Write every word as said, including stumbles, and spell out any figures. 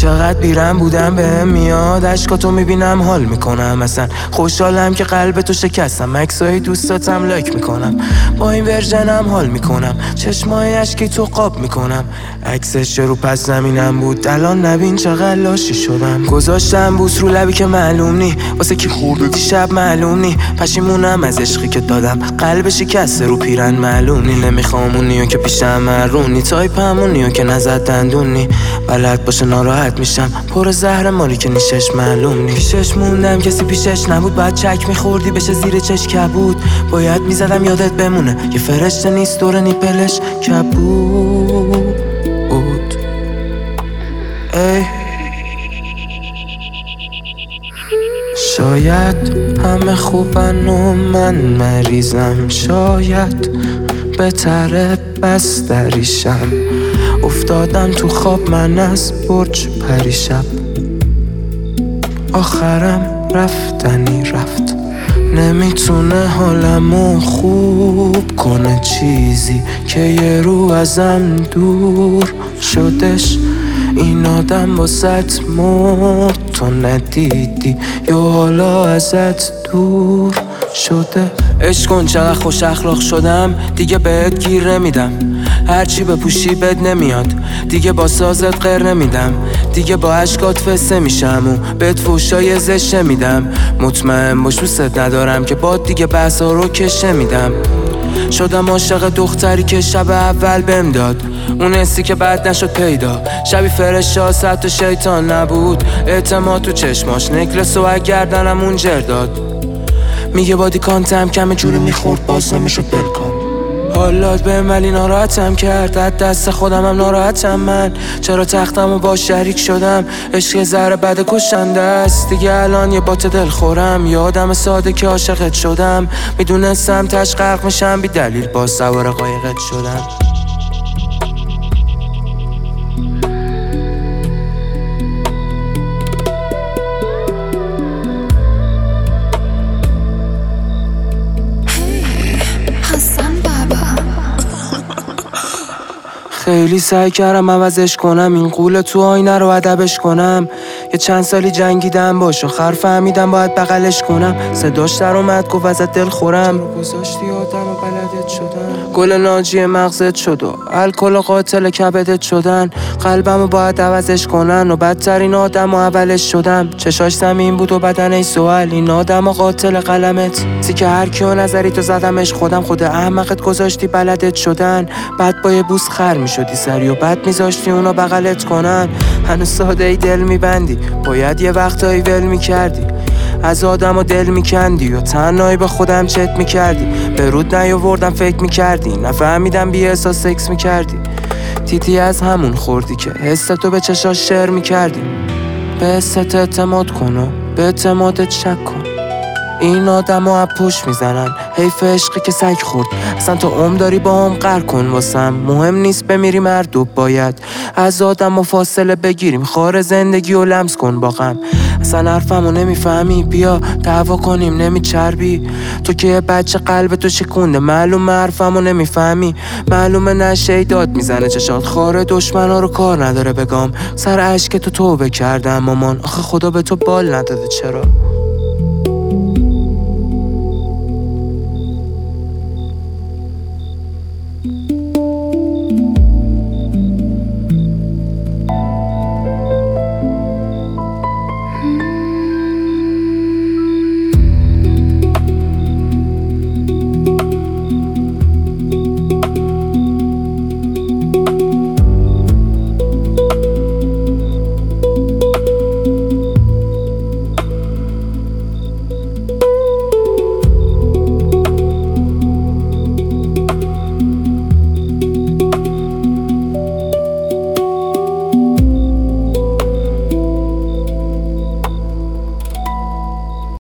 چقدر بیرم بودم بهم میاد، عشقاتو میبینم حال میکنم، اصلا خوشحالم که قلب تو شکستم، عکسای دوستاتم لایک میکنم، با این ورژنم حال میکنم، چشمای اشکی تو قاب میکنم، عکسش رو پس زمینم بود الان نبین چقدر لاشی شدم، گذاشتم بوس رو لبی که معلوم نی واسه کی خورده دیشب معلوم نی، پشیمونم از عشقی که دادم قلب شکسته رو پیرن معلوم نی، نمیخوام اونیو که پیشم مرونی تایپ همونیو که نزد دندونی، بلد باشه ناراحت میشم پر زهر ماری که نیشش معلوم نی، پیشش موندم کسی پیشش نبود، باید چک میخوردی بشه زیر چش کبود، باید میزدم یادت بمونه یه فرشته نیست دور نیپلش کبود ای شاید همه خوبن و من مریضم، شاید بهتره بستریشم، افتادم تو خواب من از برج پریشب، آخرم رفتنی رفت، نمیتونه حالمو خوب کنه چیزی که یه رو ازم دور شدش، این آدم باست مرد تو ندیدی یا حالا ازت دور شده، عشق کن چقدر خوش اخلاق شدم دیگه بهت گیر نمیدم، هرچی بپوشی بد نمیاد دیگه با سازت غیر نمیدم، دیگه با عشقات فسته میشم و بهت فوشای زشت میدم، مطمئن باش دوست ندارم که باد دیگه بحثا رو کش نمیدم، شدم عاشق دختری که شب اول بهم داد اون حسی که بعد نشد پیدا، شبی فرشا ست و شیطان نبود، اعتماد تو چشماش نکلس و گردنم اون جر داد، میگه بادی کانتم کمه جوری میخورد باز نمیشد بلکام، حالات بهم ولی ناراحتم کرد، از دست خودم هم ناراحتم من، چرا تختم و با شریک شدم، عشق زهر بد کشنده است دیگه الان یه بات دل خورم، یه آدم ساده که عاشقت شدم، میدونستم تش غرق میشم بی دلیل باز سوار قایقت شدم. خیلی سعی کردم عوضش کنم، این قول تو آینه رو ادبش کنم، یه چند سالی جنگیدم باش آخر فهمیدم باید بغلش کنم، صداش در اومد گفت ازت دل خورم، چرا گذاشتی آدم و بلدت شدن، گل ناجی مغزت شد و الکل و قاتل کبدت شدن، قلبمو باید عوضش کنن و بدترین آدم و اولش شدم، چشاش زمین بود و بدنش سوال، این آدم و قاتل قلمت سی که هر کیو نظری تو زدمش خودم، خود احمقت گذاشتی بلدت شدن، بعد با یه بوس خر میشدی سری و بعد میذاشتی اونا بغلت کنن، هنوز ساده ای دل میبندی باید یه وقتایی ول میکردی، از آدم و دل میکندی و تنهایی به خودم چت میکردی، به رود نیاوردم فکر میکردی، نفهمیدم بی احساس سکس میکردی، تیتی از همون خوردی که حستو به چشاش شعر میکردی، به حست اعتماد کن و به اعتمادت شک کن، این آدم ها پشت میزنن حیف عشقی که سگ خورد، اصلا تو عمر داری با هم قر کن واسم، مهم نیست بمیریم هر دو باید از آدم و فاصله بگیریم، خار زندگی و لمس کن با غم، اصلا حرفمو نمیفهمی بیا دعوا کنیم نمیچربی، تو که یه بچه قلب تو شکونده، معلومه حرفمو نمیفهمی، معلومه نشه داد میزنه چشات، خار دشمنا رو کار نداره بگم، سر عشق تو توبه کردم مامان، آخه خدا به تو بال نداده چرا.